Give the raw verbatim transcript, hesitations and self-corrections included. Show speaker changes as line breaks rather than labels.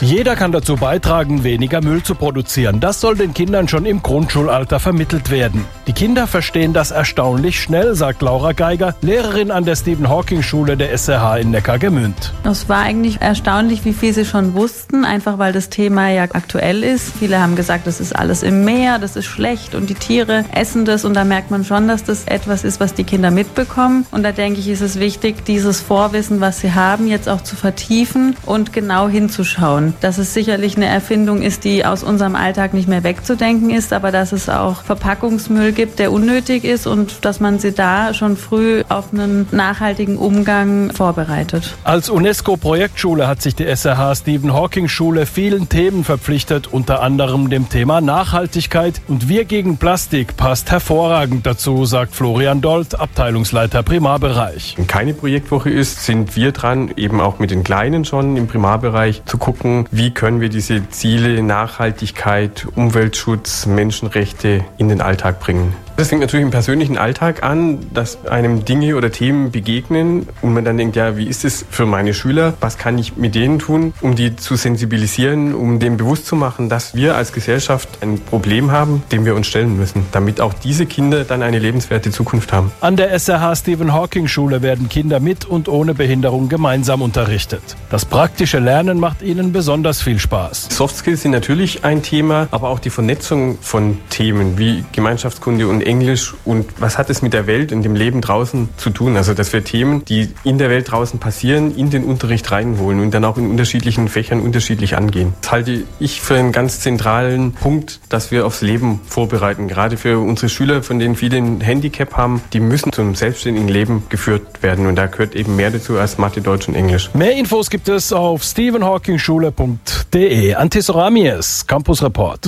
Jeder kann dazu beitragen, weniger Müll zu produzieren. Das soll den Kindern schon im Grundschulalter vermittelt werden. Die Kinder verstehen das erstaunlich schnell, sagt Laura Geiger, Lehrerin an der Stephen-Hawking-Schule der S R H in Neckargemünd.
Es war eigentlich erstaunlich, wie viel sie schon wussten, einfach weil das Thema ja aktuell ist. Viele haben gesagt, das ist alles im Meer, das ist schlecht und die Tiere essen das. Und da merkt man schon, dass das etwas ist, was die Kinder mitbekommen. Und da denke ich, ist es wichtig, dieses Vorwissen, was sie haben, jetzt auch zu vertiefen und genau hinzuschauen. Dass es sicherlich eine Erfindung ist, die aus unserem Alltag nicht mehr wegzudenken ist, aber dass es auch Verpackungsmüll gibt, der unnötig ist und dass man sie da schon früh auf einen nachhaltigen Umgang vorbereitet.
Als UNESCO-Projektschule hat sich die S R H Stephen-Hawking-Schule vielen Themen verpflichtet, unter anderem dem Thema Nachhaltigkeit. Und Wir gegen Plastik passt hervorragend dazu, sagt Florian Dold, Abteilungsleiter Primarbereich.
Wenn keine Projektwoche ist, sind wir dran, eben auch mit den Kleinen schon im Primarbereich zu gucken, wie können wir diese Ziele Nachhaltigkeit, Umweltschutz, Menschenrechte in den Alltag bringen. Das fängt natürlich im persönlichen Alltag an, dass einem Dinge oder Themen begegnen und man dann denkt, ja, wie ist es für meine Schüler? Was kann ich mit denen tun, um die zu sensibilisieren, um denen bewusst zu machen, dass wir als Gesellschaft ein Problem haben, dem wir uns stellen müssen, damit auch diese Kinder dann eine lebenswerte Zukunft haben.
An der S R H Stephen-Hawking-Schule werden Kinder mit und ohne Behinderung gemeinsam unterrichtet. Das praktische Lernen macht ihnen besonders viel Spaß.
Soft Skills sind natürlich ein Thema, aber auch die Vernetzung von Themen wie Gemeinschaftskunde und Englisch und was hat es mit der Welt und dem Leben draußen zu tun? Also dass wir Themen, die in der Welt draußen passieren, in den Unterricht reinholen und dann auch in unterschiedlichen Fächern unterschiedlich angehen. Das halte ich für einen ganz zentralen Punkt, dass wir aufs Leben vorbereiten. Gerade für unsere Schüler, von denen viele ein Handicap haben, die müssen zum selbstständigen Leben geführt werden und da gehört eben mehr dazu als Mathe, Deutsch und Englisch.
Mehr Infos gibt es auf stephen hawking schule punkt de. Antis Ramies, Campus Report.